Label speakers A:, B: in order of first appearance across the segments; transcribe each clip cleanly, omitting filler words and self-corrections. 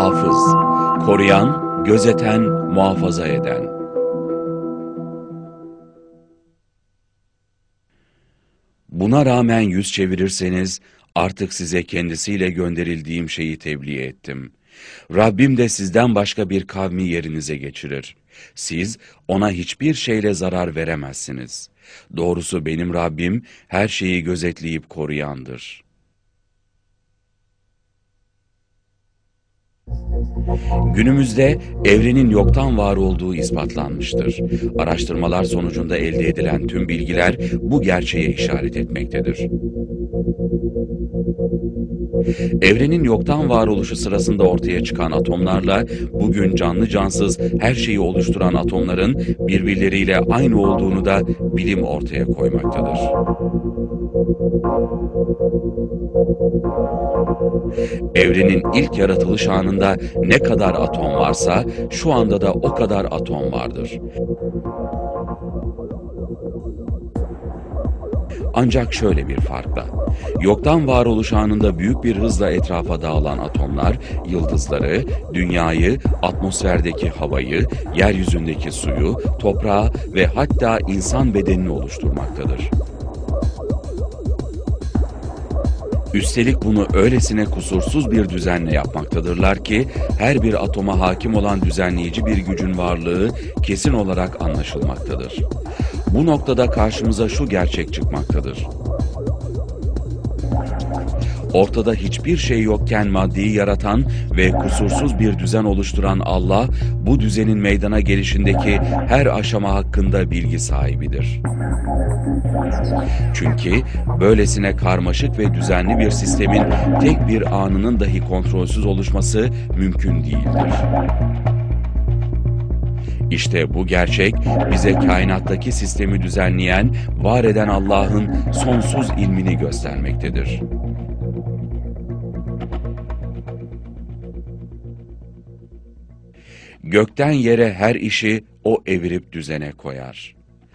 A: hafız, koruyan, gözeten, muhafaza eden. Buna rağmen yüz çevirirseniz, artık size kendisiyle gönderildiğim şeyi tebliğ ettim. Rabbim de sizden başka bir kavmi yerinize geçirir. Siz ona hiçbir şeyle zarar veremezsiniz. Doğrusu benim Rabbim her şeyi gözetleyip koruyandır. Günümüzde evrenin yoktan var olduğu ispatlanmıştır. Araştırmalar sonucunda elde edilen tüm bilgiler bu gerçeğe işaret etmektedir. Evrenin yoktan varoluşu sırasında ortaya çıkan atomlarla bugün canlı cansız her şeyi oluşturan atomların birbirleriyle aynı olduğunu da bilim ortaya koymaktadır. Evrenin ilk yaratılış anında ne kadar atom varsa şu anda da o kadar atom vardır. Ancak şöyle bir farkla, yoktan varoluş anında büyük bir hızla etrafa dağılan atomlar, yıldızları, dünyayı, atmosferdeki havayı, yeryüzündeki suyu, toprağı ve hatta insan bedenini oluşturmaktadır. Üstelik bunu öylesine kusursuz bir düzenle yapmaktadırlar ki, her bir atoma hakim olan düzenleyici bir gücün varlığı kesin olarak anlaşılmaktadır. Bu noktada karşımıza şu gerçek çıkmaktadır. Ortada hiçbir şey yokken maddeyi yaratan ve kusursuz bir düzen oluşturan Allah, bu düzenin meydana gelişindeki her aşama hakkında bilgi sahibidir. Çünkü böylesine karmaşık ve düzenli bir sistemin tek bir anının dahi kontrolsüz oluşması mümkün değildir. İşte bu gerçek bize kainattaki sistemi düzenleyen, var eden Allah'ın sonsuz ilmini göstermektedir. Gökten yere her işi o evirip düzene koyar.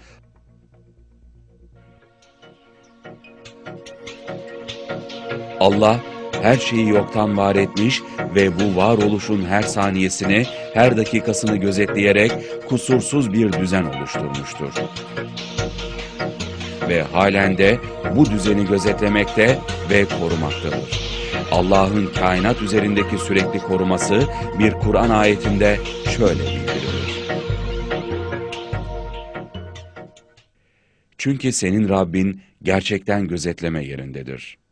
A: Allah her şeyi yoktan var etmiş ve bu varoluşun her saniyesini, her dakikasını gözetleyerek kusursuz bir düzen oluşturmuştur. Ve halen de bu düzeni gözetlemekte ve korumaktadır. Allah'ın kainat üzerindeki sürekli koruması bir Kur'an ayetinde şöyle bildirilir. Çünkü senin Rabbin gerçekten gözetleme yerindedir.